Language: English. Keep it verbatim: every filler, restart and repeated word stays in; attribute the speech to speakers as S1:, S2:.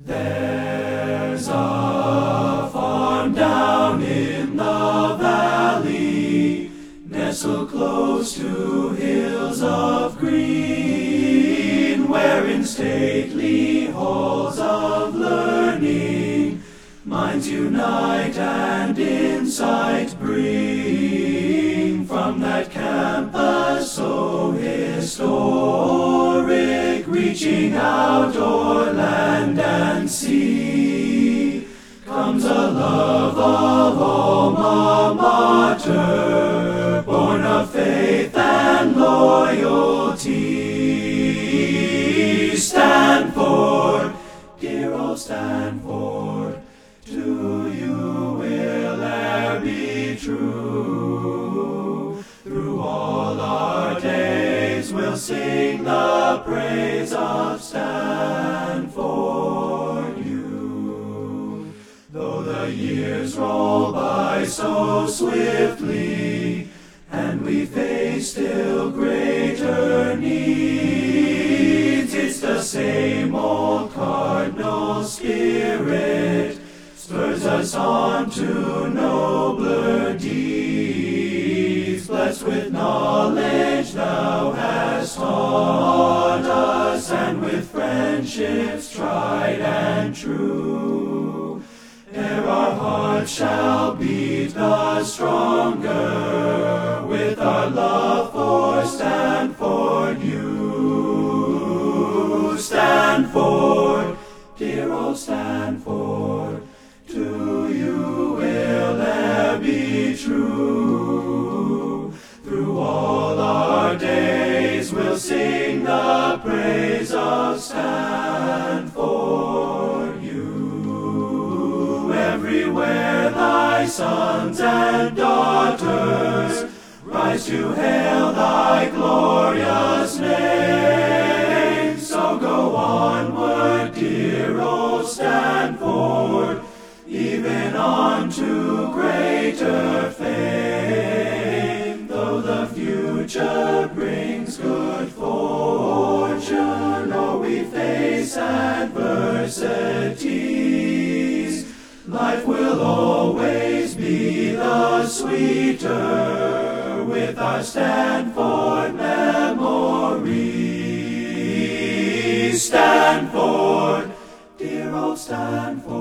S1: There's a farm down in the valley, nestled close to hills of green, where in stately halls of learning minds unite and insight bring. From that campus so historic, reaching out o'er land and sea, comes a love of alma mater, born of faith and loyalty. Stanford, dear old Stanford, to you will e'er be true. Through all our days we'll sing the praise of Stanford U. Though the years roll by so swiftly, and we face still greater needs, it's the same old cardinal spirit spurs us on to nobler deeds. Blessed with knowledge thou hast taught us, and with friendships tried and true, ere our hearts shall beat the stronger with our love for Stanford U. Stanford, dear old Stanford, to you will e'er be true. Through all our days we'll sing the praise of Stanford U. Everywhere thy sons and daughters rise to hail thy glorious name. So go onward, dear old Stanford, even on to greater fame. Though the future brings good fortune, or we face adversities, life will always be the sweeter with our Stanford memory. Stanford, dear old Stanford.